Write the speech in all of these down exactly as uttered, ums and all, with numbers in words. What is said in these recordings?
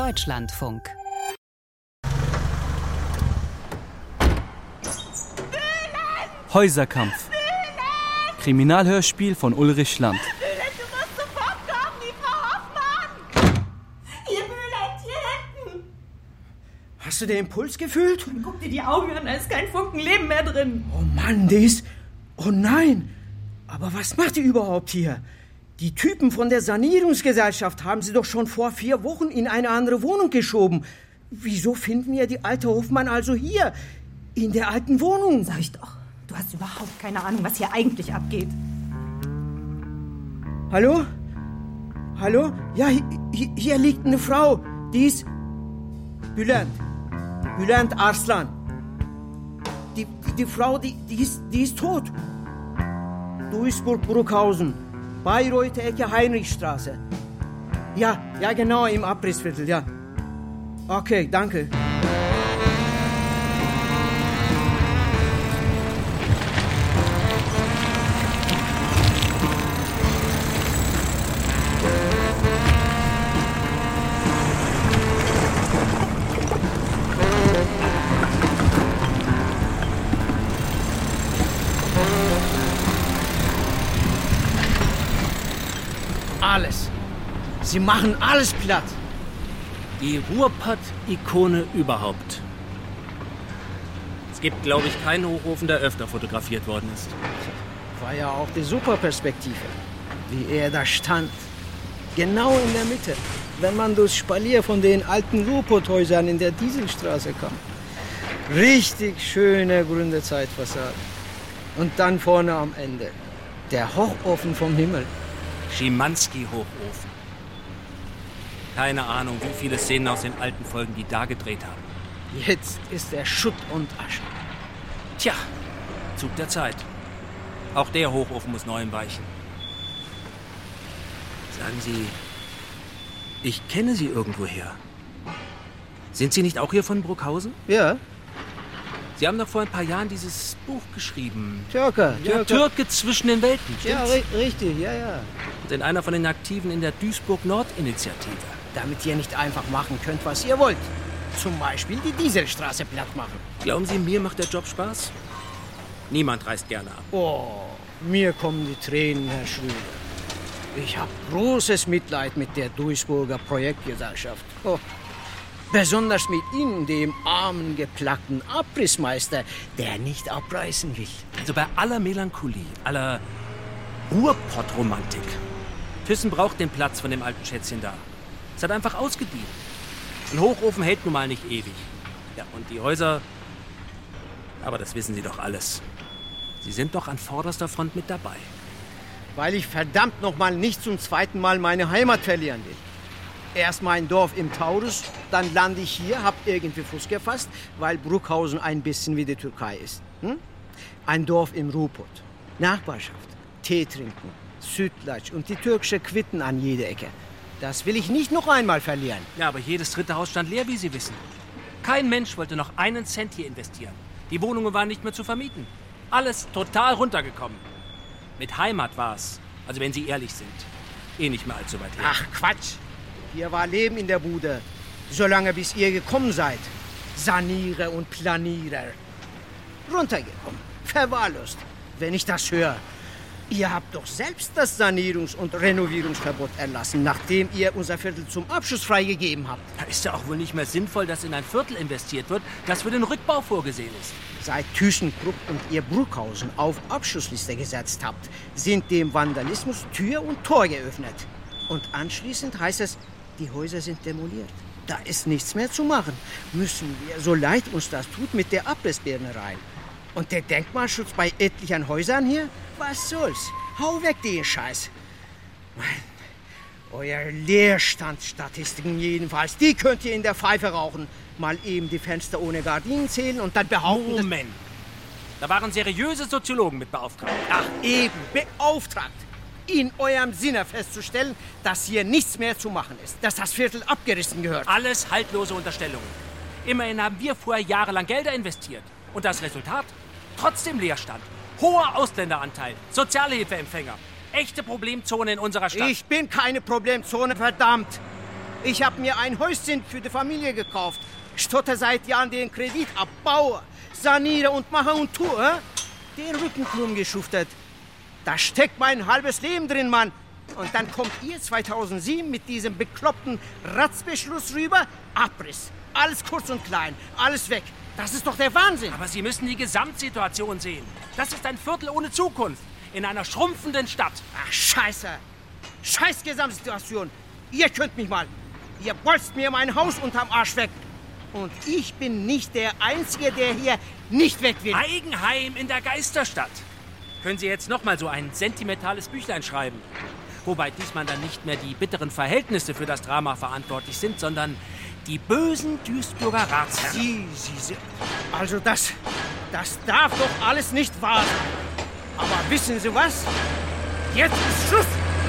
Deutschlandfunk. Häuserkampf. Kriminalhörspiel von Ulrich Land. Bülent, du musst sofort kommen, die Frau Hoffmann! Hier, Bülent, hier hinten! Hast du den Impuls gefühlt? Guck dir die Augen an, da ist kein Funken Leben mehr drin. Oh Mann, die ist... Oh nein! Aber was macht die überhaupt hier? Die Typen von der Sanierungsgesellschaft haben sie doch schon vor vier Wochen in eine andere Wohnung geschoben. Wieso finden wir die alte Hoffmann also hier? In der alten Wohnung? Sag ich doch. Du hast überhaupt keine Ahnung, was hier eigentlich abgeht. Hallo? Hallo? Ja, hier, hier liegt eine Frau. Die ist... Bülent. Bülent Arslan. Die, die, die Frau, die, die, ist, die ist tot. Duisburg-Bruckhausen. Bayreuther Ecke Heinrichstraße. Ja, ja genau, im Abrissviertel, ja. Okay, danke. Alles. Sie machen alles platt. Die Ruhrpott-Ikone überhaupt. Es gibt, glaube ich, keinen Hochofen, der öfter fotografiert worden ist. War ja auch die super Perspektive. Wie er da stand. Genau in der Mitte. Wenn man durchs Spalier von den alten Ruhrpott-Häusern in der Dieselstraße kam. Richtig schöne Gründerzeitfassade. Und dann vorne am Ende. Der Hochofen vom Himmel. Schimanski-Hochofen. Keine Ahnung, wie viele Szenen aus den alten Folgen die da gedreht haben. Jetzt ist er Schutt und Asche. Tja, Zug der Zeit. Auch der Hochofen muss neuem weichen. Sagen Sie, ich kenne Sie irgendwoher. Sind Sie nicht auch hier von Bruckhausen? Ja. Sie haben doch vor ein paar Jahren dieses Buch geschrieben. Türke. Ja, Türke zwischen den Welten, Ja, stimmt's? ri- richtig, ja, ja. Sind einer von den Aktiven in der Duisburg-Nord-Initiative. Damit ihr nicht einfach machen könnt, was ihr wollt. Zum Beispiel die Dieselstraße platt machen. Glauben Sie, mir macht der Job Spaß? Niemand reist gerne ab. Oh, mir kommen die Tränen, Herr Schröder. Ich habe großes Mitleid mit der Duisburger Projektgesellschaft. Oh. Besonders mit Ihnen, dem armen, geplackten Abrissmeister, der nicht abreißen will. Also bei aller Melancholie, aller Ruhrpott-Romantik. Thyssen braucht den Platz von dem alten Schätzchen da. Es hat einfach ausgedient. Ein Hochofen hält nun mal nicht ewig. Ja, und die Häuser... Aber das wissen Sie doch alles. Sie sind doch an vorderster Front mit dabei. Weil ich verdammt noch mal nicht zum zweiten Mal meine Heimat verlieren will. Erst mein Dorf im Taurus, dann lande ich hier, hab irgendwie Fuß gefasst, weil Bruckhausen ein bisschen wie die Türkei ist. Hm? Ein Dorf im Ruhrpott. Nachbarschaft, Tee trinken, Südlatsch und die türkische Quitten an jeder Ecke. Das will ich nicht noch einmal verlieren. Ja, aber jedes dritte Haus stand leer, wie Sie wissen. Kein Mensch wollte noch einen Cent hier investieren. Die Wohnungen waren nicht mehr zu vermieten. Alles total runtergekommen. Mit Heimat war's, also wenn Sie ehrlich sind, eh nicht mehr allzu weit her. Ach, Quatsch. Hier war Leben in der Bude, solange bis ihr gekommen seid. Sanierer und Planierer. Runtergekommen, verwahrlost, wenn ich das höre. Ihr habt doch selbst das Sanierungs- und Renovierungsverbot erlassen, nachdem ihr unser Viertel zum Abschuss freigegeben habt. Da ist ja auch wohl nicht mehr sinnvoll, dass in ein Viertel investiert wird, das für den Rückbau vorgesehen ist. Seit ThyssenKrupp und ihr Bruckhausen auf Abschussliste gesetzt habt, sind dem Vandalismus Tür und Tor geöffnet. Und anschließend heißt es, die Häuser sind demoliert. Da ist nichts mehr zu machen. Müssen wir, so leid uns das tut, mit der Abrissbirne rein. Und der Denkmalschutz bei etlichen Häusern hier? Was soll's? Hau weg den Scheiß. Mann, euer Leerstandsstatistiken jedenfalls, die könnt ihr in der Pfeife rauchen. Mal eben die Fenster ohne Gardinen zählen und dann behaupten... Moment. Da waren seriöse Soziologen mit beauftragt. Ach eben, beauftragt. In eurem Sinne festzustellen, dass hier nichts mehr zu machen ist. Dass das Viertel abgerissen gehört. Alles haltlose Unterstellungen. Immerhin haben wir vorher jahrelang Gelder investiert. Und das Resultat? Trotzdem Leerstand. Hoher Ausländeranteil. Sozialhilfeempfänger. Echte Problemzone in unserer Stadt. Ich bin keine Problemzone, verdammt. Ich habe mir ein Häuschen für die Familie gekauft. Stotter seit Jahren den Kredit ab, baue, saniere und mache und tue. Den Rücken krumm geschuftet. Da steckt mein halbes Leben drin, Mann. Und dann kommt ihr zweitausendsieben mit diesem bekloppten Ratzbeschluss rüber. Abriss. Alles kurz und klein. Alles weg. Das ist doch der Wahnsinn. Aber Sie müssen die Gesamtsituation sehen. Das ist ein Viertel ohne Zukunft. In einer schrumpfenden Stadt. Ach, scheiße. Scheiß Gesamtsituation. Ihr könnt mich mal. Ihr bolzt mir mein Haus unterm Arsch weg. Und ich bin nicht der Einzige, der hier nicht weg will. Eigenheim in der Geisterstadt. Können Sie jetzt noch mal so ein sentimentales Büchlein schreiben? Wobei diesmal dann nicht mehr die bitteren Verhältnisse für das Drama verantwortlich sind, sondern die bösen Duisburger Ratsherren. Sie, Sie, Sie. Also das, das darf doch alles nicht wahr sein. Aber wissen Sie was? Jetzt ist Schluss.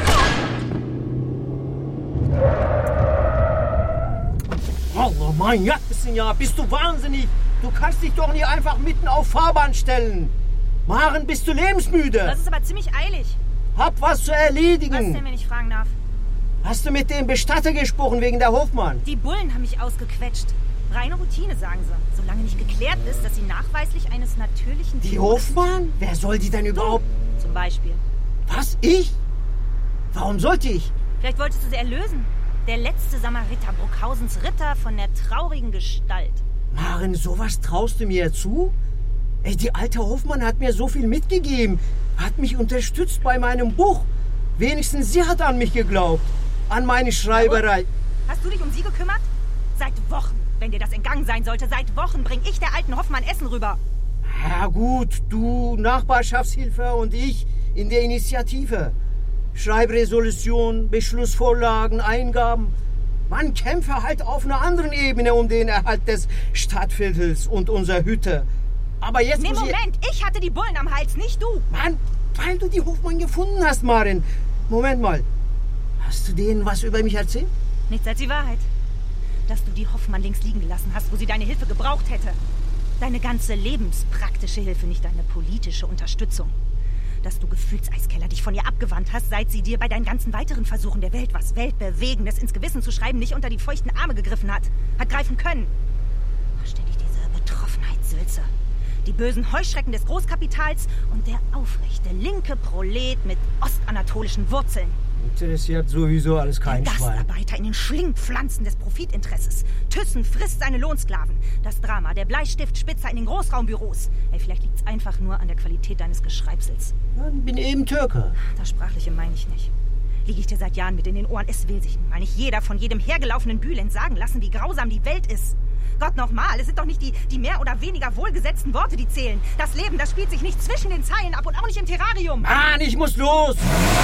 Oh mein Gott, ja, bist du wahnsinnig? Du kannst dich doch nicht einfach mitten auf Fahrbahn stellen. Maren, bist du lebensmüde? Das ist aber ziemlich eilig. Hab was zu erledigen. Was denn, wenn ich fragen darf? Hast du mit dem Bestatter gesprochen wegen der Hofmann? Die Bullen haben mich ausgequetscht. Reine Routine, sagen sie. Solange nicht geklärt ist, dass sie nachweislich eines natürlichen... Die Hofmann? Wer soll die denn überhaupt... Du, zum Beispiel. Was? Ich? Warum sollte ich? Vielleicht wolltest du sie erlösen. Der letzte Samariter, Bruckhausens Ritter von der traurigen Gestalt. Maren, sowas traust du mir zu? Ey, die alte Hofmann hat mir so viel mitgegeben. Hat mich unterstützt bei meinem Buch. Wenigstens sie hat an mich geglaubt. An meine Schreiberei. Hast du dich um sie gekümmert? Seit Wochen. Wenn dir das entgangen sein sollte, seit Wochen bring ich der alten Hoffmann Essen rüber. Ja gut, du, Nachbarschaftshilfe und ich in der Initiative. Schreibresolution, Beschlussvorlagen, Eingaben. Man kämpfe halt auf einer anderen Ebene um den Erhalt des Stadtviertels und unserer Hütte. Aber jetzt Nee, muss Moment, ich... ich hatte die Bullen am Hals, nicht du. Mann, weil du die Hofmann gefunden hast, Maren. Moment mal, hast du denen was über mich erzählt? Nichts als die Wahrheit. Dass du die Hoffmann links liegen gelassen hast, wo sie deine Hilfe gebraucht hätte. Deine ganze lebenspraktische Hilfe, nicht deine politische Unterstützung. Dass du Gefühlseiskeller dich von ihr abgewandt hast, seit sie dir bei deinen ganzen weiteren Versuchen der Welt was Weltbewegendes ins Gewissen zu schreiben nicht unter die feuchten Arme gegriffen hat. Hat greifen können. Ständig diese Betroffenheitssülze. Die bösen Heuschrecken des Großkapitals und der aufrechte linke Prolet mit ostanatolischen Wurzeln. Interessiert sowieso alles kein Schwein. Gastarbeiter in den Schlingpflanzen des Profitinteresses. Thyssen frisst seine Lohnsklaven. Das Drama, der Bleistiftspitzer in den Großraumbüros. Ey, vielleicht liegt's einfach nur an der Qualität deines Geschreibsels. Ich bin eben Türke. Das Sprachliche meine ich nicht. Liege ich dir seit Jahren mit in den Ohren. Es will sich nun mal nicht jeder von jedem hergelaufenen Bülent sagen lassen, wie grausam die Welt ist. Gott nochmal, es sind doch nicht die, die mehr oder weniger wohlgesetzten Worte, die zählen. Das Leben, das spielt sich nicht zwischen den Zeilen ab und auch nicht im Terrarium. Mann, ich muss los!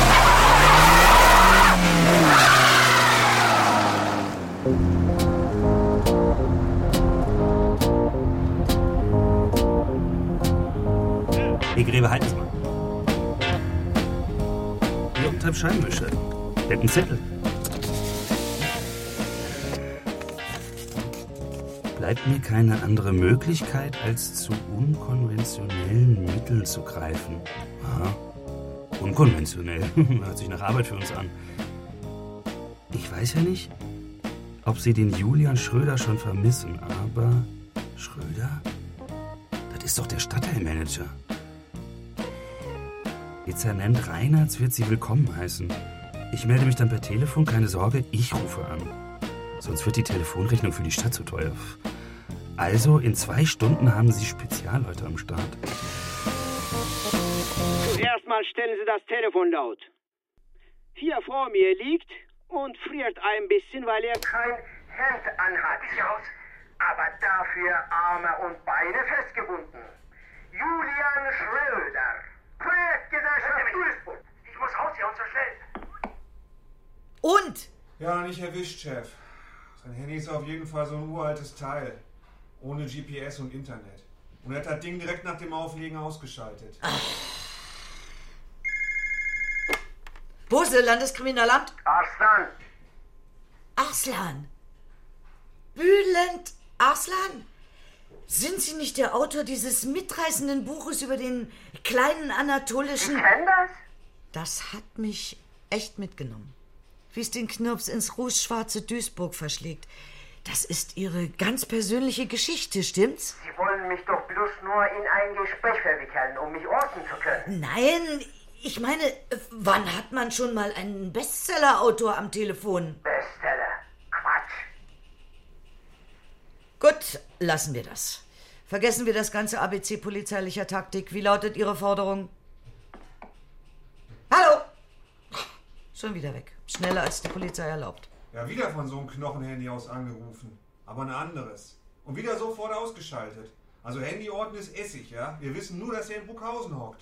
Hey, Grebe, halt es mal. Hier unterm Scheibenwischer. Der hat einen Zettel. Bleibt mir keine andere Möglichkeit, als zu unkonventionellen Mitteln zu greifen. Aha. Unkonventionell. Hört sich nach Arbeit für uns an. Ich weiß ja nicht, ob Sie den Julian Schröder schon vermissen, aber... Schröder? Das ist doch der Stadtteilmanager. Dezernent Reinhardt wird Sie willkommen heißen. Ich melde mich dann per Telefon, keine Sorge, ich rufe an. Sonst wird die Telefonrechnung für die Stadt zu teuer. Also, in zwei Stunden haben Sie Spezialleute am Start. Zuerst mal stellen Sie das Telefon laut. Hier vor mir liegt und friert ein bisschen, weil er kein Hemd anhat. Ist raus. Aber dafür Arme und Beine festgebunden. Julian Schröder, Projektgesellschaft Duisburg. Ich muss raus hier und so schnell. Und? Ja, nicht erwischt, Chef. Sein Handy ist auf jeden Fall so ein uraltes Teil. Ohne G P S und Internet. Und er hat das Ding direkt nach dem Auflegen ausgeschaltet. Ach. Bose, Landeskriminalamt? Arslan. Arslan. Bülent Arslan? Sind Sie nicht der Autor dieses mitreißenden Buches über den kleinen anatolischen... Ich kenn das. Das hat mich echt mitgenommen. wie es den Knirps ins rußschwarze Duisburg verschlägt. Das ist Ihre ganz persönliche Geschichte, stimmt's? Sie wollen mich doch bloß nur in ein Gespräch verwickeln, um mich orten zu können. Nein, ich meine, wann hat man schon mal einen Bestseller-Autor am Telefon? Bestseller? Quatsch. Gut, lassen wir das. Vergessen wir das ganze A B C polizeilicher Taktik. Wie lautet Ihre Forderung? Hallo! Schon wieder weg. Schneller als die Polizei erlaubt. Ja, wieder von so einem Knochenhandy aus angerufen. Aber ein anderes. Und wieder sofort ausgeschaltet. Also Handyorten ist Essig, ja? Wir wissen nur, dass er in Bruckhausen hockt.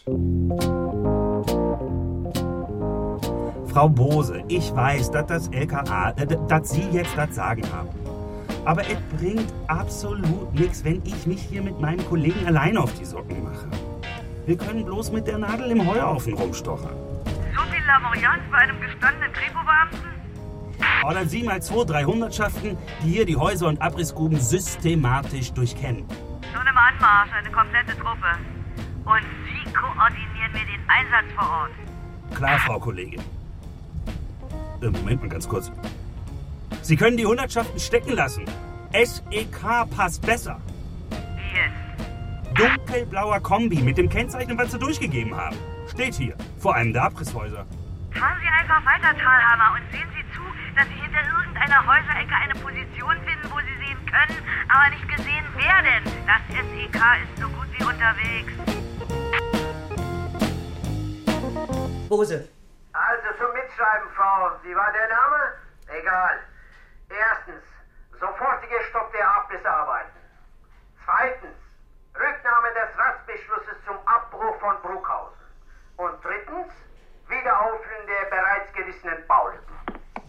Frau Bose, ich weiß, dass das L K A, äh, dass Sie jetzt das Sagen haben. Aber es bringt absolut nichts, wenn ich mich hier mit meinem Kollegen allein auf die Socken mache. Wir können bloß mit der Nadel im Heuhaufen rumstochern. So viel Lamoyanz bei einem gestandenen Kripo-Beamten? Oder Sie mal zwei, drei Hundertschaften, die hier die Häuser und Abrissgruben systematisch durchkennen. Schon im Anmarsch, eine komplette Truppe. Und Sie koordinieren mir den Einsatz vor Ort. Klar, Frau Kollegin. Äh, Moment mal ganz kurz. Sie können die Hundertschaften stecken lassen. S E K passt besser. Wie jetzt? Dunkelblauer Kombi mit dem Kennzeichen, was Sie durchgegeben haben. Steht hier, vor einem der Abrissshäuser. Fahren Sie einfach weiter, Thalhammer, und sehen Sie zu, dass Sie hinter irgendeiner Häuserecke eine Position finden, wo Sie sehen können, aber nicht gesehen werden. Das S E K ist so gut wie unterwegs. Bose. Also zum Mitschreiben, Frau. Wie war der Name? Egal. Erstens, sofortiger Stopp der Abrissarbeiten. Zweitens, Rücknahme des Ratsbeschlusses zum Abbruch von Bruckhausen. Und drittens, Wiederaufführen der bereits gerissenen Baulücken.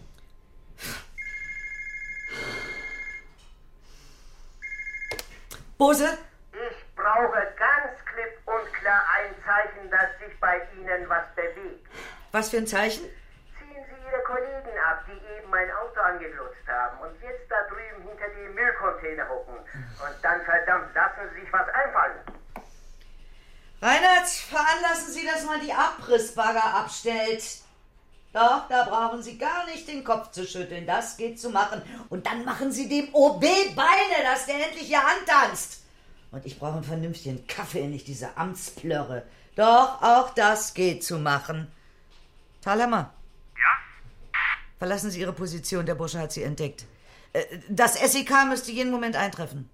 Bose? Ich brauche ganz klipp und klar ein Zeichen, dass sich bei Ihnen was bewegt. Was für ein Zeichen? Ziehen Sie Ihre Kollegen ab, die eben mein Auto angeglotzt haben und jetzt da drüben hinter dem Müllcontainer hocken. Und dann verdammt, lassen Sie sich was einfallen. Reinhard, veranlassen Sie, dass man die Abrissbagger abstellt. Doch, da brauchen Sie gar nicht den Kopf zu schütteln. Das geht zu machen. Und dann machen Sie dem O B Beine, dass der endlich hier antanzt. Und ich brauche einen vernünftigen Kaffee, nicht diese Amtsplörre. Doch, auch das geht zu machen. Thalhammer. Ja? Verlassen Sie Ihre Position, der Bursche hat Sie entdeckt. Das S E K müsste jeden Moment eintreffen.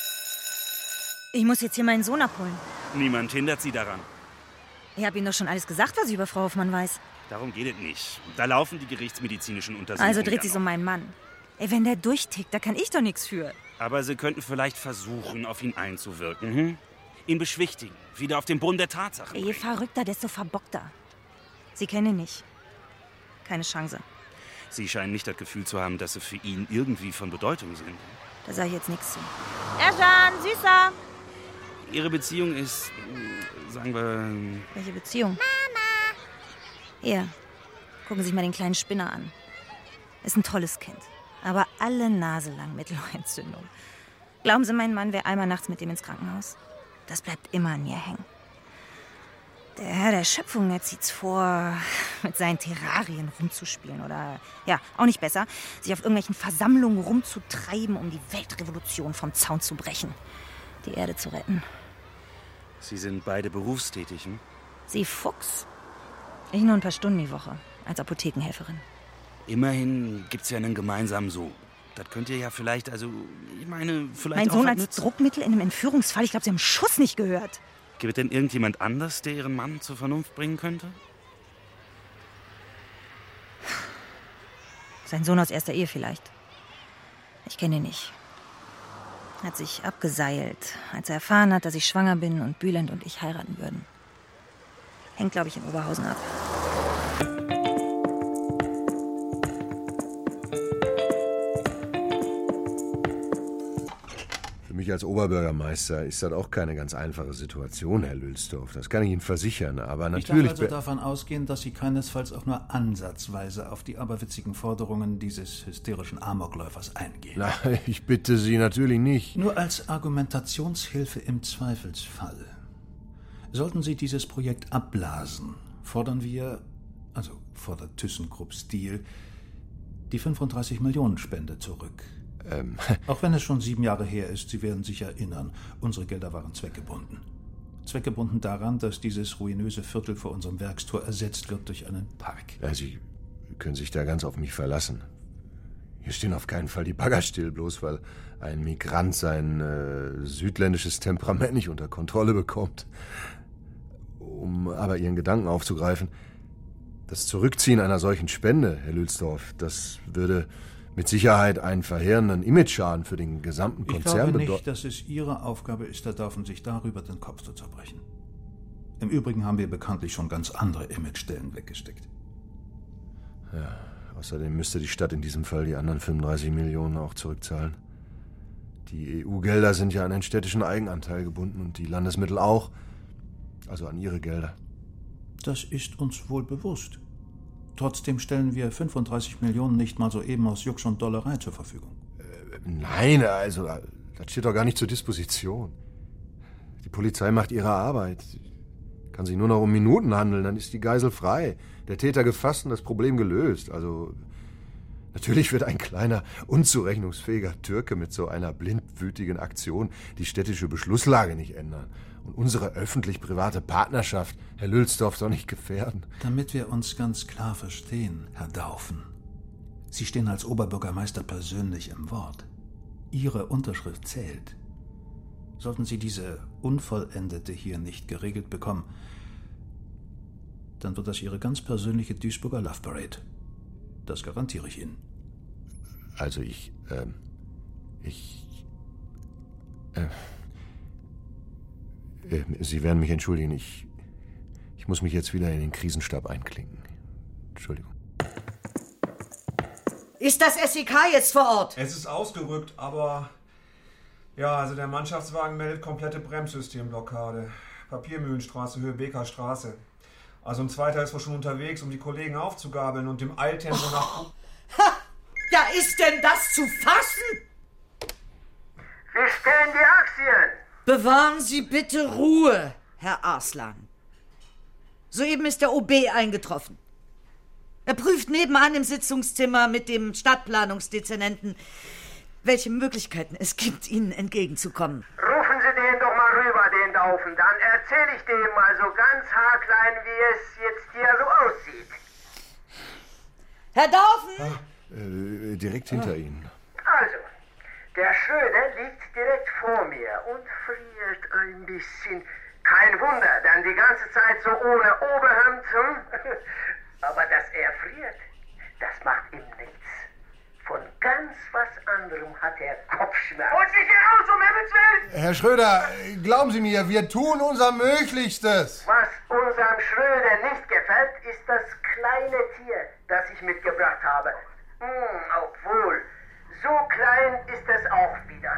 Ich muss jetzt hier meinen Sohn abholen. Niemand hindert Sie daran. Ich habe Ihnen doch schon alles gesagt, was ich über Frau Hoffmann weiß. Darum geht es nicht. Da laufen die gerichtsmedizinischen Untersuchungen. Also dreht sich ja um meinen Mann. Ey, wenn der durchtickt, da kann ich doch nichts für. Aber Sie könnten vielleicht versuchen, auf ihn einzuwirken. Hm? Ihn beschwichtigen. Wieder auf den Boden der Tatsachen Je bringen. verrückter, desto verbockter. Sie kennen ihn nicht. Keine Chance. Sie scheinen nicht das Gefühl zu haben, dass Sie für ihn irgendwie von Bedeutung sind. Da sage ich jetzt nichts zu. Erjan, Süßer! Ihre Beziehung ist, sagen wir... Welche Beziehung? Mama! Hier, gucken Sie sich mal den kleinen Spinner an. Ist ein tolles Kind. Aber alle Nase lang Mittelohrentzündung. Glauben Sie, mein Mann wäre einmal nachts mit dem ins Krankenhaus? Das bleibt immer an mir hängen. Der Herr der Schöpfung, der zieht's vor, mit seinen Terrarien rumzuspielen. Oder, ja, auch nicht besser, sich auf irgendwelchen Versammlungen rumzutreiben, um die Weltrevolution vom Zaun zu brechen. Die Erde zu retten. Sie sind beide berufstätig, hm? Sie Fuchs. Ich nur ein paar Stunden die Woche, als Apothekenhelferin. Immerhin gibt's ja einen gemeinsamen Sohn. Das könnt ihr ja vielleicht, also, ich meine, vielleicht Mein auch Sohn was als nützen. Druckmittel in einem Entführungsfall. Ich glaube, Sie haben einen Schuss nicht gehört. Gibt es denn irgendjemand anders, der Ihren Mann zur Vernunft bringen könnte? Sein Sohn aus erster Ehe vielleicht. Ich kenne ihn nicht. Hat sich abgeseilt, als er erfahren hat, dass ich schwanger bin und Bülent und ich heiraten würden. Hängt, glaube ich, in Oberhausen ab. Für mich als Oberbürgermeister ist das auch keine ganz einfache Situation, Herr Lülsdorf. Das kann ich Ihnen versichern. Aber Ich natürlich... darf also davon ausgehen, dass Sie keinesfalls auch nur ansatzweise auf die aberwitzigen Forderungen dieses hysterischen Amokläufers eingehen. Nein, ich bitte Sie natürlich nicht. Nur als Argumentationshilfe im Zweifelsfall. Sollten Sie dieses Projekt abblasen, fordern wir, also fordert ThyssenKrupp Steel, Die fünfunddreißig Millionen Spende zurück. Ähm. Auch wenn es schon sieben Jahre her ist, Sie werden sich erinnern, unsere Gelder waren zweckgebunden. Zweckgebunden daran, dass dieses ruinöse Viertel vor unserem Werkstor ersetzt wird durch einen Park. Ja, Sie können sich da ganz auf mich verlassen. Hier stehen auf keinen Fall die Bagger still, bloß weil ein Migrant sein äh, südländisches Temperament nicht unter Kontrolle bekommt. Um aber Ihren Gedanken aufzugreifen, das Zurückziehen einer solchen Spende, Herr Lülsdorf, das würde mit Sicherheit einen verheerenden Imageschaden für den gesamten Konzern bedeuten. Ich glaube nicht, dass es Ihre Aufgabe ist, Herr Dorfen, sich darüber den Kopf zu zerbrechen. Im Übrigen haben wir bekanntlich schon ganz andere Imagestellen weggesteckt. Ja, außerdem müsste die Stadt in diesem Fall die anderen fünfunddreißig Millionen auch zurückzahlen. Die E U-Gelder sind ja an den städtischen Eigenanteil gebunden und die Landesmittel auch, also an ihre Gelder. Das ist uns wohl bewusst. Trotzdem stellen wir fünfunddreißig Millionen nicht mal so eben aus Jux und Dollerei zur Verfügung. Äh, nein, also das steht doch gar nicht zur Disposition. Die Polizei macht ihre Arbeit. Kann sich nur noch um Minuten handeln, dann ist die Geisel frei. Der Täter gefasst und das Problem gelöst. Also natürlich wird ein kleiner, unzurechnungsfähiger Türke mit so einer blindwütigen Aktion die städtische Beschlusslage nicht ändern. Und unsere öffentlich-private Partnerschaft, Herr Lülsdorf, doch nicht gefährden. Damit wir uns ganz klar verstehen, Herr Daufen. Sie stehen als Oberbürgermeister persönlich im Wort. Ihre Unterschrift zählt. Sollten Sie diese Unvollendete hier nicht geregelt bekommen, dann wird das Ihre ganz persönliche Duisburger Love Parade. Das garantiere ich Ihnen. Also ich, ähm, ich, äh, äh, Sie werden mich entschuldigen, ich, ich muss mich jetzt wieder in den Krisenstab einklinken. Entschuldigung. Ist das S E K jetzt vor Ort? Es ist ausgerückt, aber ja, also der Mannschaftswagen meldet komplette Bremssystemblockade. Papiermühlenstraße, Höhe Beker Straße. Also ein zweiter ist wohl schon unterwegs, um die Kollegen aufzugabeln und dem Eiltempo oh. nach... Ha! Ja, ist denn das zu fassen? Wie stehen die Aktien? Bewahren Sie bitte Ruhe, Herr Arslan. Soeben ist der O B eingetroffen. Er prüft nebenan im Sitzungszimmer mit dem Stadtplanungsdezernenten, welche Möglichkeiten es gibt, Ihnen entgegenzukommen. Rufen Sie den doch mal rüber, den Daufen. Dann erzähle ich dem mal so ganz haarklein, wie es jetzt hier so aussieht. Herr Daufen! Ah, äh, direkt hinter ah. Ihnen. Also, der Schröder liegt direkt vor mir und friert ein bisschen. Kein Wunder, dann die ganze Zeit so ohne Oberhemd. Hm? Aber dass er friert, das macht ihm nichts. Von ganz was anderem hat er Kopfschmerzen. Und nicht heraus, um Himmels Willen! Herr Schröder, glauben Sie mir, wir tun unser Möglichstes. Was unserem Schröder nicht gefällt, ist das kleine Tier, das ich mitgebracht habe. Hm, obwohl, so klein ist es auch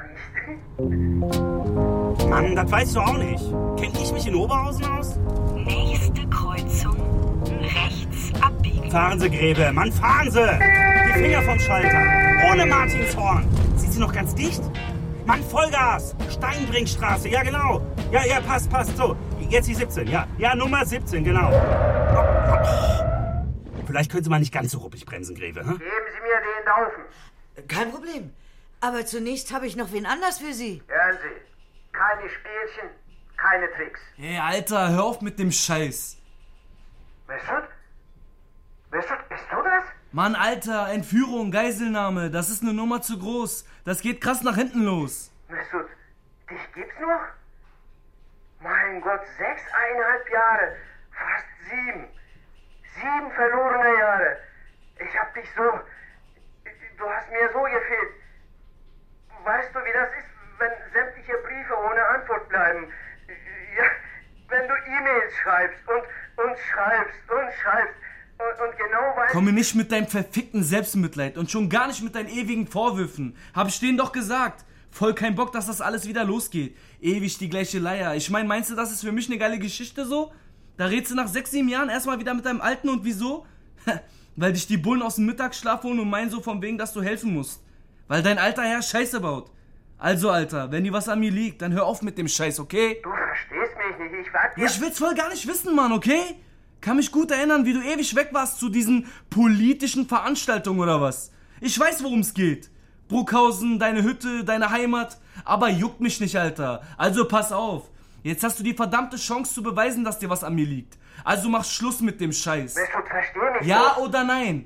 wieder nicht. Mann, das weißt du auch nicht. Kenn ich mich in Oberhausen aus? Nächste Kreuzung, rechts abbiegen. Fahren Sie, Grebe, Mann, fahren Sie! Die Finger vom Schalter, ohne Martinshorn. Sind Sie noch ganz dicht? Mann, Vollgas! Steinbringstraße, ja genau. Ja, ja, passt, passt, so. Jetzt die siebzehn, ja. Ja, Nummer siebzehn, genau. Oh, oh. Vielleicht können Sie mal nicht ganz so ruppig bremsen, Greve, hm? Geben Sie mir den Daufen. Kein Problem. Aber zunächst habe ich noch wen anders für Sie. Hören Sie, keine Spielchen, keine Tricks. Ey, Alter, hör auf mit dem Scheiß. Mesut? Mesut, bist du das? Mann, Alter, Entführung, Geiselnahme, das ist eine Nummer zu groß. Das geht krass nach hinten los. Mesut, dich gibt's noch? Mein Gott, sechseinhalb Jahre, fast sieben. Sieben verlorene Jahre. Ich hab dich so... Du hast mir so gefehlt. Weißt du, wie das ist, wenn sämtliche Briefe ohne Antwort bleiben? Ja, wenn du E-Mails schreibst und, und schreibst und schreibst und, und genau weißt... Komme nicht mit deinem verfickten Selbstmitleid und schon gar nicht mit deinen ewigen Vorwürfen. Hab ich denen doch gesagt. Voll kein Bock, dass das alles wieder losgeht. Ewig die gleiche Leier. Ich mein, meinst du, das ist für mich eine geile Geschichte so? Da redst du nach sechs, sieben Jahren erstmal wieder mit deinem Alten und wieso? Weil dich die Bullen aus dem Mittagsschlaf holen und meinen so von wegen, dass du helfen musst. Weil dein alter Herr Scheiße baut. Also, Alter, wenn dir was an mir liegt, dann hör auf mit dem Scheiß, okay? Du verstehst mich nicht, ich warte... Ja, ich will's voll gar nicht wissen, Mann, okay? Kann mich gut erinnern, wie du ewig weg warst zu diesen politischen Veranstaltungen oder was. Ich weiß, worum es geht. Bruckhausen, deine Hütte, deine Heimat. Aber juckt mich nicht, Alter. Also pass auf. Jetzt hast du die verdammte Chance zu beweisen, dass dir was an mir liegt. Also mach Schluss mit dem Scheiß. Willst du verstehen? Nicht Ja so? oder nein?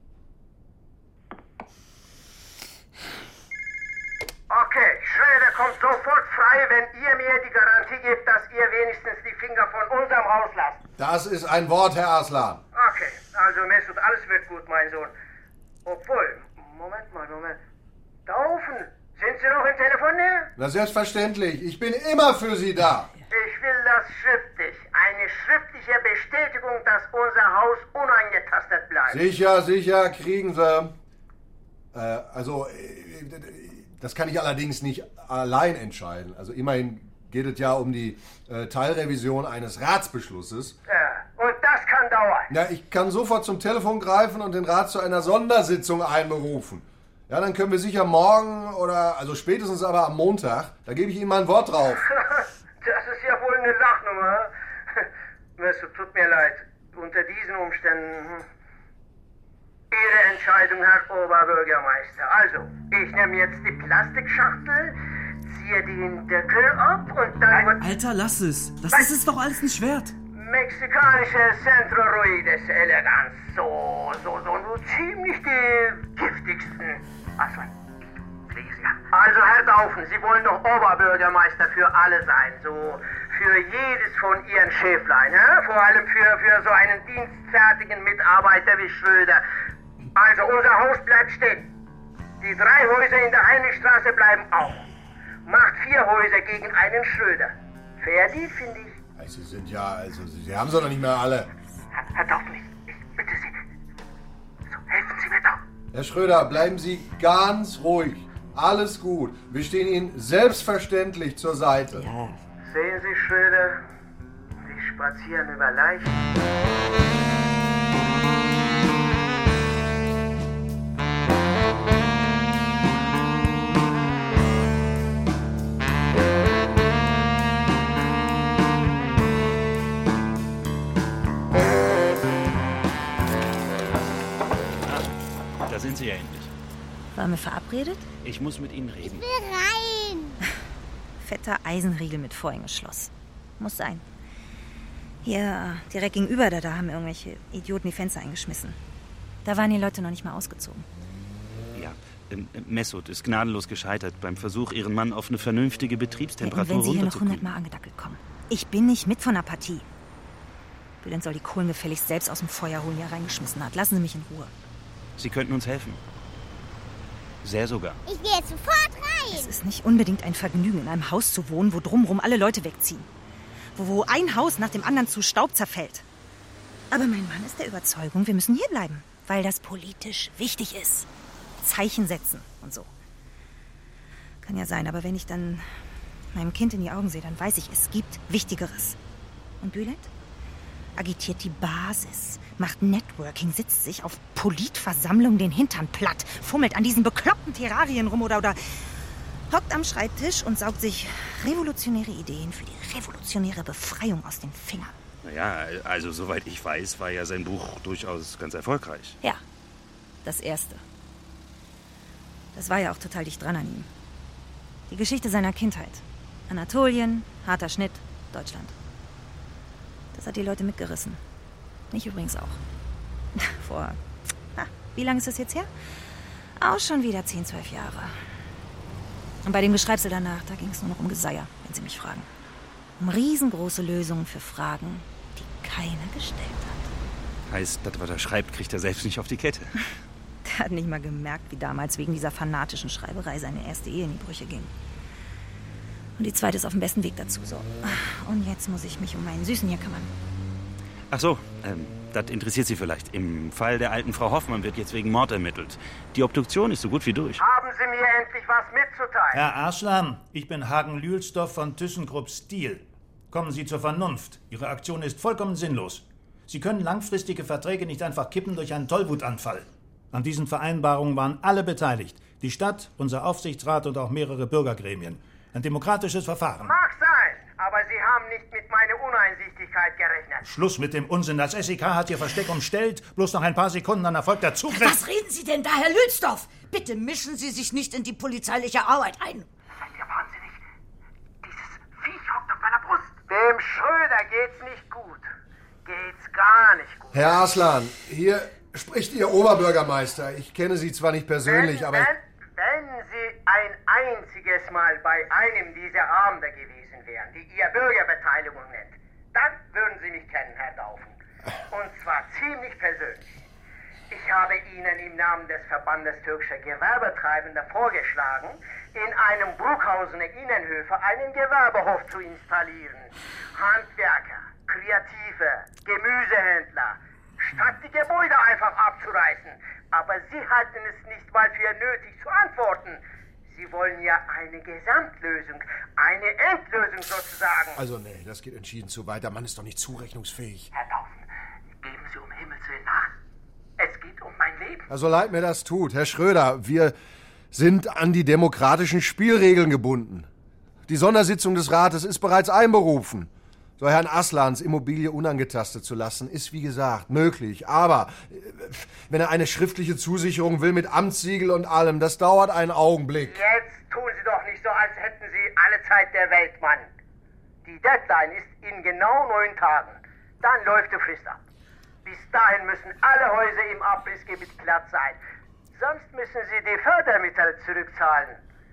Okay, Schröder kommt sofort frei, wenn ihr mir die Garantie gebt, dass ihr wenigstens die Finger von unserem Haus lasst. Das ist ein Wort, Herr Arslan. Okay, also Mesut, alles wird gut, mein Sohn. Obwohl, Moment mal, Moment. Da oben, sind Sie noch im Telefonnähe? Na, selbstverständlich. Ich bin immer für Sie da. Ich will das schriftlich. Eine schriftliche Bestätigung, dass unser Haus unangetastet bleibt. Sicher, sicher, kriegen Sie. Äh, also, äh, das kann ich allerdings nicht allein entscheiden. Also immerhin geht es ja um die äh, Teilrevision eines Ratsbeschlusses. Ja, und das kann dauern. Ja, ich kann sofort zum Telefon greifen und den Rat zu einer Sondersitzung einberufen. Ja, dann können wir sicher morgen oder, also spätestens aber am Montag, da gebe ich Ihnen mal ein Wort drauf. Das ist ja wohl eine Lachnummer. Mesut, tut mir leid. Unter diesen Umständen... Ihre Entscheidung, Herr Oberbürgermeister. Also, ich nehme jetzt die Plastikschachtel, ziehe den Deckel ab und dann wird... Alter, lass es. Das ist es doch alles nicht wert. Mexikanische Centroruides Eleganz. So, so, so, so ziemlich die giftigsten. Also, please, ja. Also, Herr Daufen, Sie wollen doch Oberbürgermeister für alle sein. So, für jedes von Ihren Schäflein, hä? Vor allem für, für so einen dienstfertigen Mitarbeiter wie Schröder. Also, unser Haus bleibt stehen. Die drei Häuser in der Heinrichstraße bleiben auch. Macht vier Häuser gegen einen Schröder. Fair Deal, finde ich. Sie sind ja, also, Sie haben sie doch nicht mehr alle. Herr, Herr Daufen, ich, ich bitte Sie. So, helfen Sie mir doch. Herr Schröder, bleiben Sie ganz ruhig. Alles gut. Wir stehen Ihnen selbstverständlich zur Seite. Ja. Sehen Sie, Schröder, Sie spazieren über Leichen. Da sind Sie ja endlich. Waren wir verabredet? Ich muss mit Ihnen reden. Ich will rein. Fetter Eisenriegel mit Vorhängeschloss. Muss sein. Hier direkt gegenüber, da, da haben irgendwelche Idioten die Fenster eingeschmissen. Da waren die Leute noch nicht mal ausgezogen. Ja, ähm, Mesut ist gnadenlos gescheitert beim Versuch, Ihren Mann auf eine vernünftige Betriebstemperatur Ja, und wenn Sie hier noch runterzukriegen. hundertmal angedackelt kommen. Ich bin nicht mit von der Partie. Bülent soll die Kohlen gefälligst selbst aus dem Feuer holen, die er reingeschmissen hat. Lassen Sie mich in Ruhe. Sie könnten uns helfen. Sehr sogar. Ich gehe jetzt sofort rein. Es ist nicht unbedingt ein Vergnügen, in einem Haus zu wohnen, wo drumherum alle Leute wegziehen. Wo, wo ein Haus nach dem anderen zu Staub zerfällt. Aber mein Mann ist der Überzeugung, wir müssen hier bleiben, weil das politisch wichtig ist. Zeichen setzen und so. Kann ja sein, aber wenn ich dann meinem Kind in die Augen sehe, dann weiß ich, es gibt Wichtigeres. Und Bülent? Agitiert die Basis, macht Networking, sitzt sich auf Politversammlungen den Hintern platt, fummelt an diesen bekloppten Terrarien rum oder, oder hockt am Schreibtisch und saugt sich revolutionäre Ideen für die revolutionäre Befreiung aus den Fingern. Naja, also soweit ich weiß, war ja sein Buch durchaus ganz erfolgreich. Ja, das erste. Das war ja auch total dicht dran an ihm. Die Geschichte seiner Kindheit. Anatolien, harter Schnitt, Deutschland. Das hat die Leute mitgerissen. Mich übrigens auch. Vor, na, wie lange ist das jetzt her? Auch schon wieder zehn, zwölf Jahre. Und bei dem Geschreibsel danach, da ging es nur noch um Geseier, wenn Sie mich fragen. Um riesengroße Lösungen für Fragen, die keiner gestellt hat. Heißt, das, was er schreibt, kriegt er selbst nicht auf die Kette. Der hat nicht mal gemerkt, wie damals wegen dieser fanatischen Schreiberei seine erste Ehe in die Brüche ging. Und die zweite ist auf dem besten Weg dazu. So. Und jetzt muss ich mich um meinen Süßen hier kümmern. Ach so, ähm, das interessiert Sie vielleicht. Im Fall der alten Frau Hoffmann wird jetzt wegen Mord ermittelt. Die Obduktion ist so gut wie durch. Haben Sie mir endlich was mitzuteilen? Herr Arslan, ich bin Hagen Lühlsdorf von ThyssenKrupp Steel. Kommen Sie zur Vernunft. Ihre Aktion ist vollkommen sinnlos. Sie können langfristige Verträge nicht einfach kippen durch einen Tollwutanfall. An diesen Vereinbarungen waren alle beteiligt. Die Stadt, unser Aufsichtsrat und auch mehrere Bürgergremien. Ein demokratisches Verfahren. Mag sein, aber Sie haben nicht mit meiner Uneinsichtigkeit gerechnet. Schluss mit dem Unsinn. Das S E K hat Ihr Versteck umstellt. Bloß noch ein paar Sekunden, dann erfolgt der Zugriff. Was reden Sie denn da, Herr Lülsdorf? Bitte mischen Sie sich nicht in die polizeiliche Arbeit ein. Seid ihr wahnsinnig? Dieses Viech hockt auf meiner Brust. Dem Schröder geht's nicht gut. Geht's gar nicht gut. Herr Arslan, hier spricht Ihr Oberbürgermeister. Ich kenne Sie zwar nicht persönlich, wenn, aber... Wenn, wenn Sie ein einziges Mal bei einem dieser Abende gewesen wären, die ihr Bürgerbeteiligung nennt, dann würden Sie mich kennen, Herr Daufen. Und zwar ziemlich persönlich. Ich habe Ihnen im Namen des Verbandes türkischer Gewerbetreibender vorgeschlagen, in einem Bruckhausener Innenhöfe einen Gewerbehof zu installieren. Handwerker, Kreative, Gemüsehändler, statt die Gebäude einfach abzureißen. Aber Sie halten es nicht mal für nötig zu antworten. Sie wollen ja eine Gesamtlösung, eine Endlösung sozusagen. Also nee, das geht entschieden zu weit. Der Mann ist doch nicht zurechnungsfähig. Herr Daufen, geben Sie um Himmels Willen nach. Es geht um mein Leben. Also leid mir das tut. Herr Schröder, wir sind an die demokratischen Spielregeln gebunden. Die Sondersitzung des Rates ist bereits einberufen. So Herrn Aslans Immobilie unangetastet zu lassen, ist wie gesagt möglich. Aber wenn er eine schriftliche Zusicherung will mit Amtssiegel und allem, das dauert einen Augenblick. Jetzt tun Sie doch nicht so, als hätten Sie alle Zeit der Welt, Mann. Die Deadline ist in genau neun Tagen. Dann läuft die Frist ab. Bis dahin müssen alle Häuser im Abrissgebiet glatt sein. Sonst müssen Sie die Fördermittel zurückzahlen.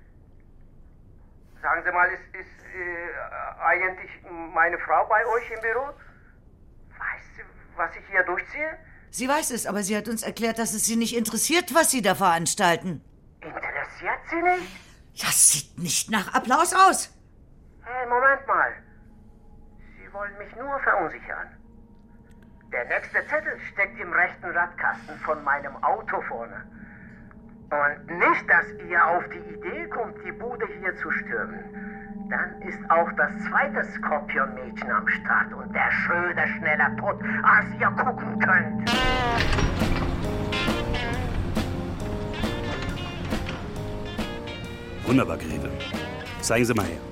Sagen Sie mal, ist, ist äh, eigentlich meine Frau bei euch im Büro? Weißt du, was ich hier durchziehe? Sie weiß es, aber sie hat uns erklärt, dass es sie nicht interessiert, was Sie da veranstalten. Interessiert Sie nicht? Das sieht nicht nach Applaus aus. Hey, Moment mal. Sie wollen mich nur verunsichern. Der nächste Zettel steckt im rechten Radkasten von meinem Auto vorne. Und nicht, dass ihr auf die Idee kommt, die Bude hier zu stürmen. Dann ist auch das zweite Skorpionmädchen am Start und der Schröder schneller tot, als ihr gucken könnt. Wunderbar, Greve. Zeigen Sie mal her.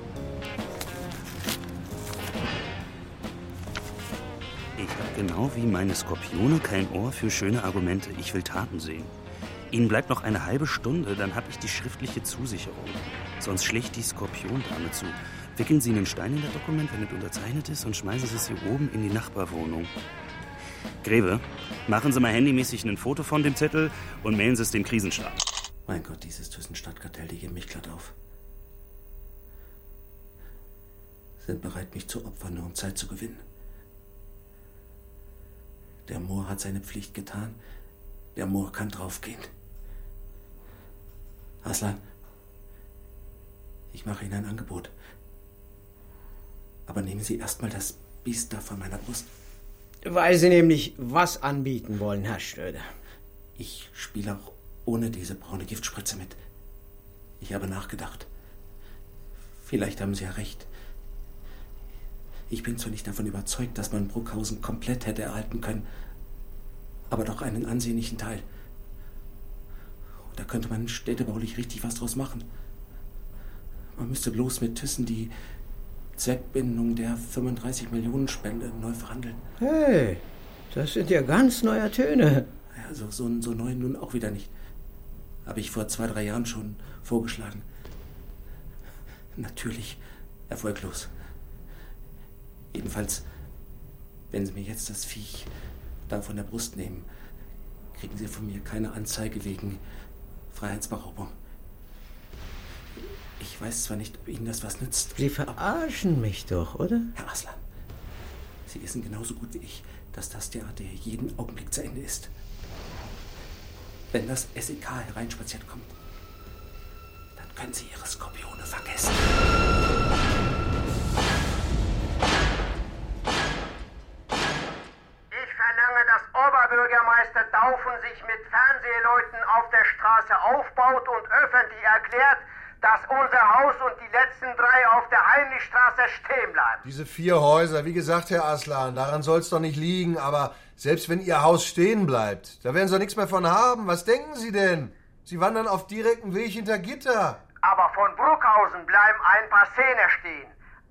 Ich habe genau wie meine Skorpione kein Ohr für schöne Argumente. Ich will Taten sehen. Ihnen bleibt noch eine halbe Stunde, dann habe ich die schriftliche Zusicherung. Sonst schlägt die Skorpiondame zu. Wickeln Sie einen Stein in das Dokument, wenn es unterzeichnet ist, und schmeißen Sie es hier oben in die Nachbarwohnung. Greve, machen Sie mal handymäßig ein Foto von dem Zettel und mailen Sie es dem Krisenstab. Mein Gott, dieses Thyssen-Stadtkartell, die geben mich glatt auf. Sind bereit, mich zu opfern, nur um Zeit zu gewinnen. Der Mohr hat seine Pflicht getan. Der Mohr kann draufgehen. Arslan, ich mache Ihnen ein Angebot. Aber nehmen Sie erstmal das Biest da von meiner Brust. Weil Sie nämlich was anbieten wollen, Herr Schröder. Ich spiele auch ohne diese braune Giftspritze mit. Ich habe nachgedacht. Vielleicht haben Sie ja recht. Ich bin zwar nicht davon überzeugt, dass man Bruckhausen komplett hätte erhalten können, aber doch einen ansehnlichen Teil. Da könnte man städtebaulich richtig was draus machen. Man müsste bloß mit Thyssen die Zweckbindung der fünfunddreißig Millionen Spende neu verhandeln. Hey, das sind ja ganz neue Töne. Ja, so, so, so neu nun auch wieder nicht. Habe ich vor zwei, drei Jahren schon vorgeschlagen. Natürlich erfolglos. Jedenfalls, wenn Sie mir jetzt das Viech da von der Brust nehmen, kriegen Sie von mir keine Anzeige wegen Freiheitsberaubung. Ich weiß zwar nicht, ob Ihnen das was nützt. Sie verarschen mich doch, oder? Herr Arslan, Sie wissen genauso gut wie ich, dass das Theater hier jeden Augenblick zu Ende ist. Wenn das S E K hereinspaziert kommt, dann können Sie Ihre Skorpione vergessen. Ich verlange, dass Oberbürgermeister Daufen sich mit Fernsehleuten auf der Straße aufbaut und öffentlich erklärt, dass unser Haus und die letzten drei auf der Heinrichstraße stehen bleiben. Diese vier Häuser, wie gesagt, Herr Arslan, daran soll es doch nicht liegen, aber selbst wenn Ihr Haus stehen bleibt, da werden Sie doch nichts mehr von haben. Was denken Sie denn? Sie wandern auf direktem Weg hinter Gitter. Aber von Bruckhausen bleiben ein paar Szene stehen.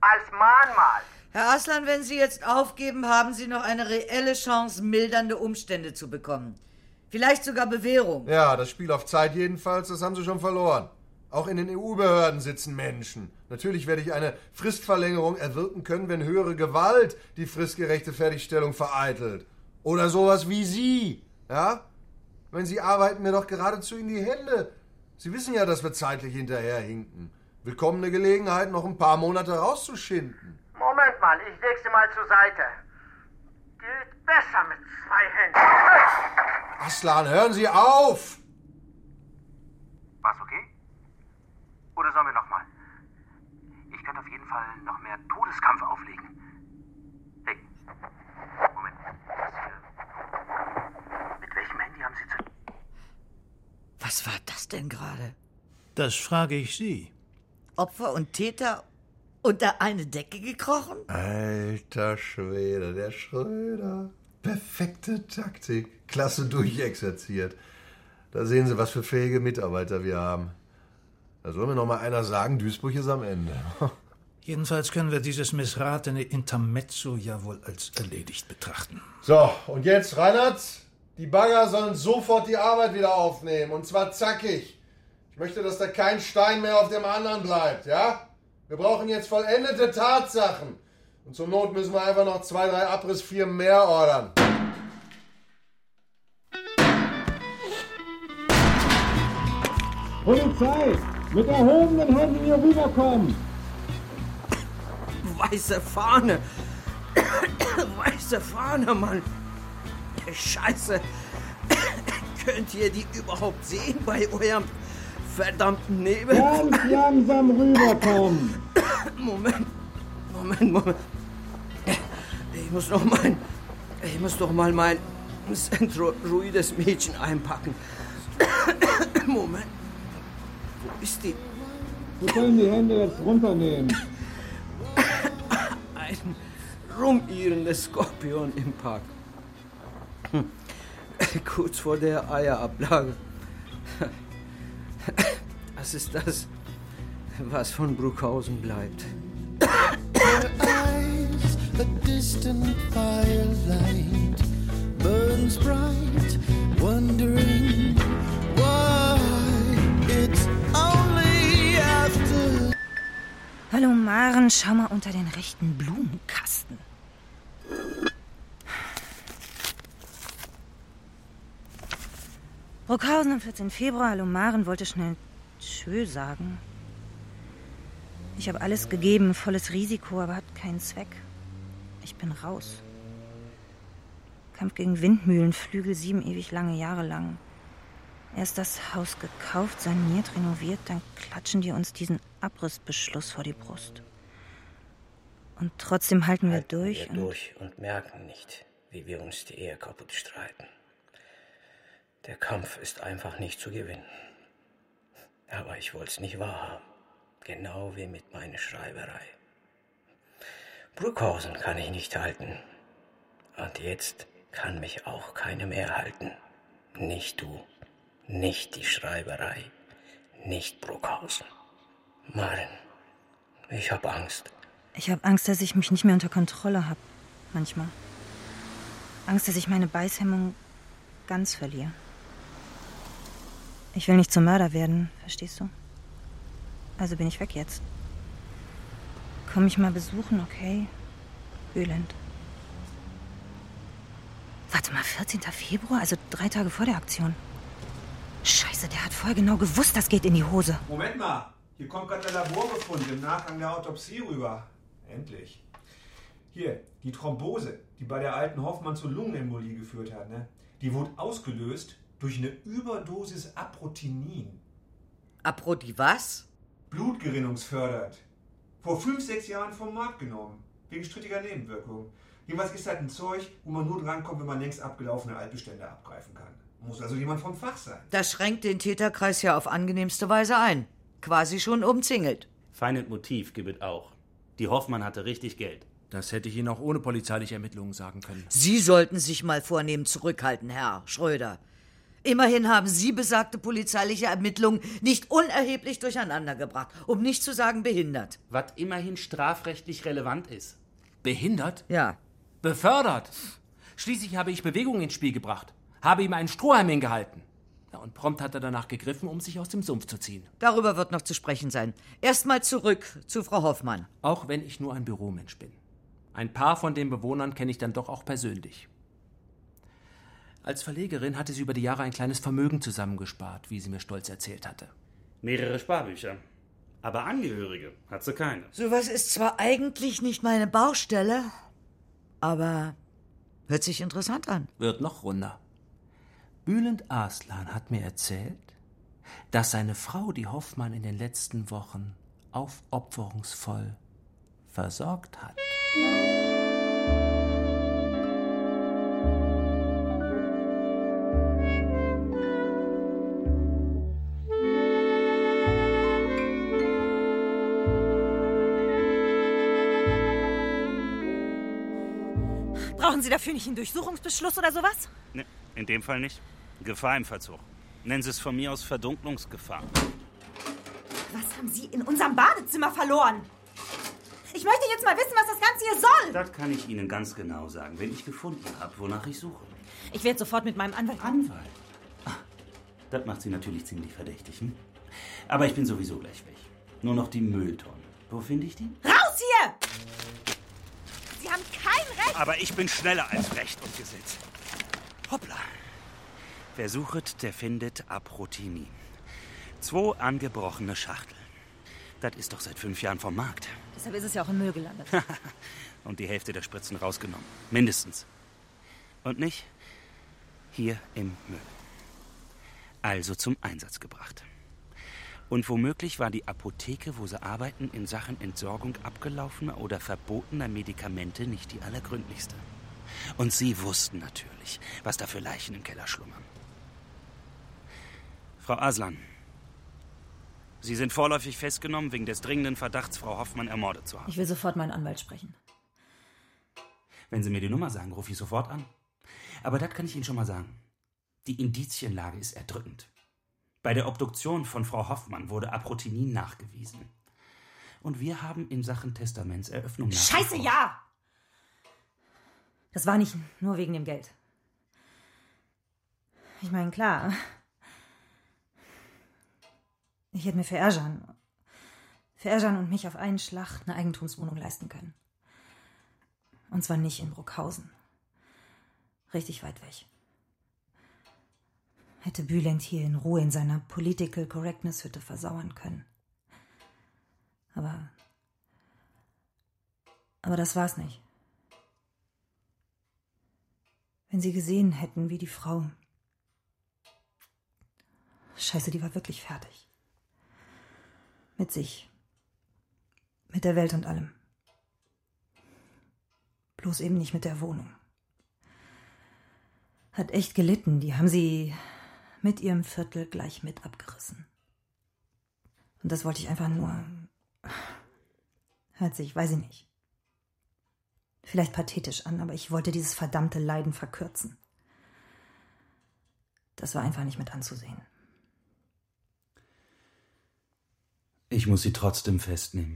Als Mahnmal. Herr Aslan, wenn Sie jetzt aufgeben, haben Sie noch eine reelle Chance, mildernde Umstände zu bekommen. Vielleicht sogar Bewährung. Ja, das Spiel auf Zeit jedenfalls, das haben Sie schon verloren. Auch in den E U-Behörden sitzen Menschen. Natürlich werde ich eine Fristverlängerung erwirken können, wenn höhere Gewalt die fristgerechte Fertigstellung vereitelt. Oder sowas wie Sie. Ja? Wenn Sie arbeiten mir doch geradezu in die Hände. Sie wissen ja, dass wir zeitlich hinterherhinken. Willkommene Gelegenheit, noch ein paar Monate rauszuschinden. Moment mal, ich leg sie mal zur Seite. Geht besser mit zwei Händen. Aslan, hören Sie auf! War's okay? Oder sollen wir nochmal? Ich könnte auf jeden Fall noch mehr Todeskampf auflegen. Hey, Moment. Das hier. Mit welchem Handy haben Sie zu... Was war das denn gerade? Das frage ich Sie. Opfer und Täter unter eine Decke gekrochen? Alter Schwede, der Schröder. Perfekte Taktik. Klasse durchexerziert. Da sehen Sie, was für fähige Mitarbeiter wir haben. Da soll mir noch mal einer sagen, Duisburg ist am Ende. Jedenfalls können wir dieses missratene Intermezzo ja wohl als erledigt betrachten. So, und jetzt, Reinhard, die Bagger sollen sofort die Arbeit wieder aufnehmen. Und zwar zackig. Ich möchte, dass da kein Stein mehr auf dem anderen bleibt, ja? Wir brauchen jetzt vollendete Tatsachen. Und zur Not müssen wir einfach noch zwei, drei Abrissfirmen mehr ordern. Polizei! Mit erhobenen Händen hier rüberkommen! Weiße Fahne! Weiße Fahne, Mann! Scheiße! Könnt ihr die überhaupt sehen bei eurem verdammten Nebel? Ganz langsam rüberkommen! Moment, Moment, Moment. Ich muss noch mein... Ich muss doch mal mein zentroruides Mädchen einpacken. Moment. Wo ist die? Wir können die Hände jetzt runternehmen. Ein rumirrender Skorpion im Park. Hm. Kurz vor der Eierablage. Das ist das, was von Bruckhausen bleibt. Her eyes, a distant firelight burns bright, wondering why it's only after. Hallo Maren, schau mal unter den rechten Blumenkasten. Bruckhausen am vierzehnten Februar. Hallo Maren, wollte schnell Tschö sagen. Ich habe alles gegeben, volles Risiko, aber hat keinen Zweck. Ich bin raus. Kampf gegen Windmühlenflügel, sieben ewig lange Jahre lang. Erst das Haus gekauft, saniert, renoviert, dann klatschen die uns diesen Abrissbeschluss vor die Brust. Und trotzdem halten wir halten durch. Wir durch und merken nicht, wie wir uns die Ehe kaputt streiten. Der Kampf ist einfach nicht zu gewinnen. Aber ich wollte es nicht wahrhaben. Genau wie mit meiner Schreiberei. Bruckhausen kann ich nicht halten. Und jetzt kann mich auch keine mehr halten. Nicht du, nicht die Schreiberei, nicht Bruckhausen. Maren, ich hab Angst. Ich habe Angst, dass ich mich nicht mehr unter Kontrolle habe. Manchmal. Angst, dass ich meine Beißhemmung ganz verliere. Ich will nicht zum Mörder werden, verstehst du? Also bin ich weg jetzt. Komm mich mal besuchen, okay? Bülent. Warte mal, vierzehnten Februar? Also drei Tage vor der Aktion. Scheiße, der hat voll genau gewusst, das geht in die Hose. Moment mal, hier kommt gerade der Laborbefund im Nachgang der Autopsie rüber. Endlich. Hier, die Thrombose, die bei der alten Hoffmann zur Lungenembolie geführt hat, ne? Die wurde ausgelöst durch eine Überdosis Aprotinin. Aproti was? Blutgerinnungsfördernd. Vor fünf, sechs Jahren vom Markt genommen. Wegen strittiger Nebenwirkungen. Jedenfalls ist halt ein Zeug, wo man nur drankommt, wenn man längst abgelaufene Altbestände abgreifen kann. Muss also jemand vom Fach sein. Das schränkt den Täterkreis ja auf angenehmste Weise ein. Quasi schon umzingelt. Feines Motiv gibt es auch. Die Hoffmann hatte richtig Geld. Das hätte ich Ihnen auch ohne polizeiliche Ermittlungen sagen können. Sie sollten sich mal vornehm zurückhalten, Herr Schröder. Immerhin haben Sie besagte polizeiliche Ermittlungen nicht unerheblich durcheinander gebracht, um nicht zu sagen behindert. Was immerhin strafrechtlich relevant ist. Behindert? Ja. Befördert. Schließlich habe ich Bewegung ins Spiel gebracht, habe ihm einen Strohhalm hingehalten. Ja, und prompt hat er danach gegriffen, um sich aus dem Sumpf zu ziehen. Darüber wird noch zu sprechen sein. Erstmal zurück zu Frau Hoffmann. Auch wenn ich nur ein Büromensch bin. Ein paar von den Bewohnern kenne ich dann doch auch persönlich. Als Verlegerin hatte sie über die Jahre ein kleines Vermögen zusammengespart, wie sie mir stolz erzählt hatte. Mehrere Sparbücher. Aber Angehörige hat sie keine. Sowas ist zwar eigentlich nicht meine Baustelle, aber hört sich interessant an. Wird noch runder. Bülent Arslan hat mir erzählt, dass seine Frau die Hoffmann in den letzten Wochen aufopferungsvoll versorgt hat. Brauchen Sie dafür nicht einen Durchsuchungsbeschluss oder sowas? Ne, in dem Fall nicht. Gefahr im Verzug. Nennen Sie es von mir aus Verdunklungsgefahr. Was haben Sie in unserem Badezimmer verloren? Ich möchte jetzt mal wissen, was das Ganze hier soll. Das kann ich Ihnen ganz genau sagen, wenn ich gefunden habe, wonach ich suche. Ich werde sofort mit meinem Anwalt... Anwalt? Ach, das macht Sie natürlich ziemlich verdächtig, hm? Aber ich bin sowieso gleich weg. Nur noch die Mülltonnen. Wo finde ich die? Raus hier! Sie haben kein Recht... Aber ich bin schneller als Recht und Gesetz. Hoppla. Wer sucht, der findet Aprotimin. Zwei angebrochene Schachteln. Das ist doch seit fünf Jahren vom Markt. Deshalb ist es ja auch im Müll gelandet. Und die Hälfte der Spritzen rausgenommen. Mindestens. Und nicht hier im Müll. Also zum Einsatz gebracht. Und womöglich war die Apotheke, wo sie arbeiten, in Sachen Entsorgung abgelaufener oder verbotener Medikamente nicht die allergründlichste. Und sie wussten natürlich, was da für Leichen im Keller schlummern. Frau Arslan, Sie sind vorläufig festgenommen wegen des dringenden Verdachts, Frau Hoffmann ermordet zu haben. Ich will sofort meinen Anwalt sprechen. Wenn Sie mir die Nummer sagen, rufe ich sofort an. Aber das kann ich Ihnen schon mal sagen. Die Indizienlage ist erdrückend. Bei der Obduktion von Frau Hoffmann wurde Aprotimin nachgewiesen. Und wir haben in Sachen Testamentseröffnung... Scheiße, ja! Das war nicht nur wegen dem Geld. Ich meine, klar... Ich hätte mir für Ercan, für Ercan und mich auf einen Schlag eine Eigentumswohnung leisten können. Und zwar nicht in Bruckhausen. Richtig weit weg. Hätte Bülent hier in Ruhe in seiner Political Correctness Hütte versauern können. Aber... Aber das war's nicht. Wenn Sie gesehen hätten, wie die Frau... Scheiße, die war wirklich fertig. Mit sich. Mit der Welt und allem. Bloß eben nicht mit der Wohnung. Hat echt gelitten. Die haben sie mit ihrem Viertel gleich mit abgerissen. Und das wollte ich einfach nur... Hört sich, weiß ich nicht. Vielleicht pathetisch an, aber ich wollte dieses verdammte Leiden verkürzen. Das war einfach nicht mit anzusehen. Ich muss Sie trotzdem festnehmen.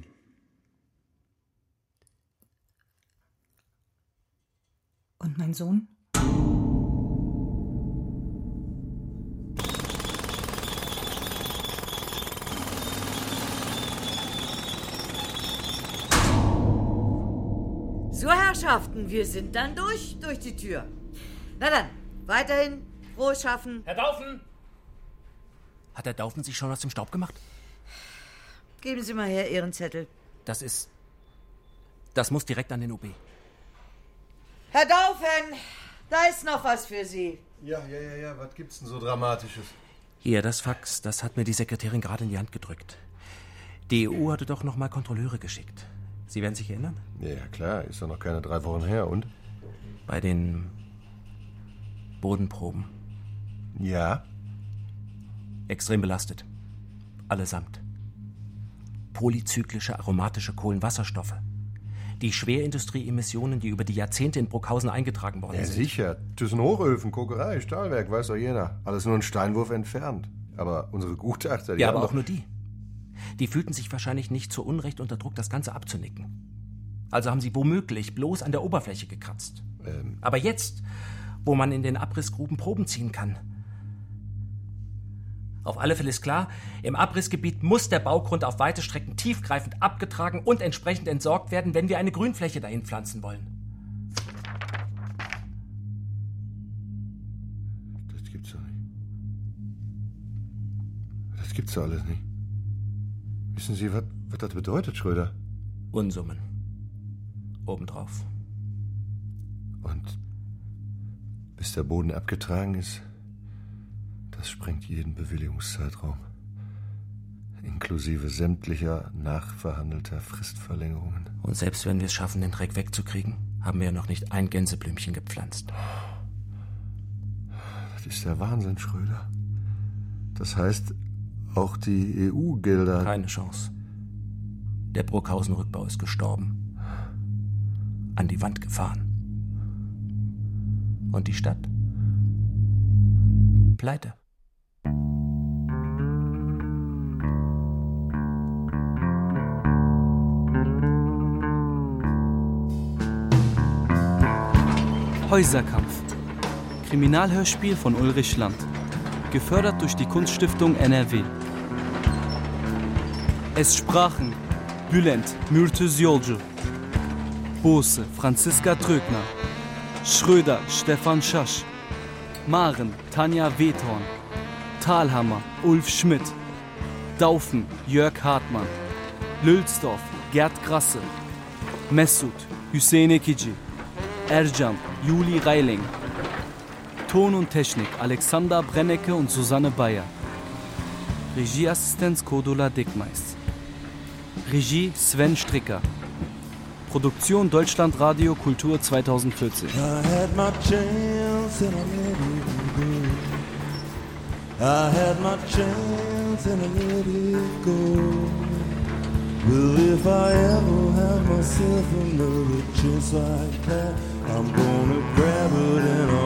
Und mein Sohn? So, Herrschaften, wir sind dann durch, durch die Tür. Na dann, weiterhin frohes Schaffen. Herr Daufen! Hat Herr Daufen sich schon aus dem Staub gemacht? Geben Sie mal her Ihren Zettel. Das ist... Das muss direkt an den O B. Herr Daufen, da ist noch was für Sie. Ja, ja, ja, ja. Was gibt's denn so Dramatisches? Hier, das Fax, das hat mir die Sekretärin gerade in die Hand gedrückt. Die E U hatte doch noch mal Kontrolleure geschickt. Sie werden sich erinnern? Ja, ja, klar. Ist doch noch keine drei Wochen her. Und? Bei den Bodenproben. Ja. Extrem belastet. Allesamt. Polyzyklische aromatische Kohlenwasserstoffe. Die Schwerindustrie-Emissionen, die über die Jahrzehnte in Bruckhausen eingetragen worden Ja, sind. sicher. Thyssen Hochöfen, Kokerei, Stahlwerk, weiß doch jeder. Alles nur ein Steinwurf entfernt. Aber unsere Gutachter, die Ja, haben aber doch- auch nur die. Die fühlten sich wahrscheinlich nicht zu Unrecht unter Druck, das Ganze abzunicken. Also haben sie womöglich bloß an der Oberfläche gekratzt. Ähm. Aber jetzt, wo man in den Abrissgruben Proben ziehen kann. Auf alle Fälle ist klar, im Abrissgebiet muss der Baugrund auf weite Strecken tiefgreifend abgetragen und entsprechend entsorgt werden, wenn wir eine Grünfläche dahin pflanzen wollen. Das gibt's doch nicht. Das gibt's doch alles nicht. Wissen Sie, was, was das bedeutet, Schröder? Unsummen. Obendrauf. Und bis der Boden abgetragen ist, das sprengt jeden Bewilligungszeitraum. Inklusive sämtlicher nachverhandelter Fristverlängerungen. Und selbst wenn wir es schaffen, den Dreck wegzukriegen, haben wir ja noch nicht ein Gänseblümchen gepflanzt. Das ist der Wahnsinn, Schröder. Das heißt, auch die E U-Gelder... Keine Chance. Der Bruckhausen-Rückbau ist gestorben. An die Wand gefahren. Und die Stadt? Pleite. Häuserkampf. Kriminalhörspiel von Ulrich Land. Gefördert durch die Kunststiftung N R W. Es sprachen Bülent Mürtüz Yolcu, Bose Franziska Trögner, Schröder Stefan Schasch, Maren Tanja Wethorn, Thalhammer Ulf Schmidt, Daufen Jörg Hartmann, Lülsdorf Gerd Grasse, Mesut Hüseyin Ekici, Ercan Juli Reiling. Ton und Technik Alexander Brennecke und Susanne Bayer. Regieassistenz Cordula Dickmeis. Regie Sven Stricker. Produktion Deutschlandradio Kultur zweitausendvierzehn. I had my chance and I let it go. I had my chance and I let it go. Well, if I ever have myself another chance like that, I'm gonna grab it and